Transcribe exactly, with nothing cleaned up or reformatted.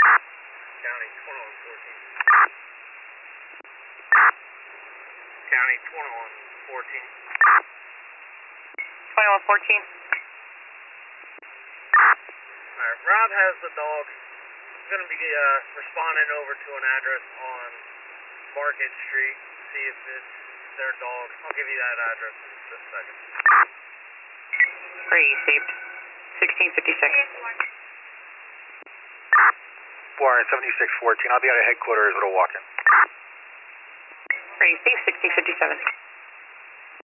County twenty-one fourteen. County twenty-one fourteen. twenty-one fourteen. Alright, Rob has the dog. He's going to be uh, responding over to an address on Market Street. See if it's their dog. I'll give you that address in just a second. Received. sixteen fifty-six. Warren seventy-six fourteen. I'll be out of headquarters with a walk-in. Received. sixteen fifty-seven.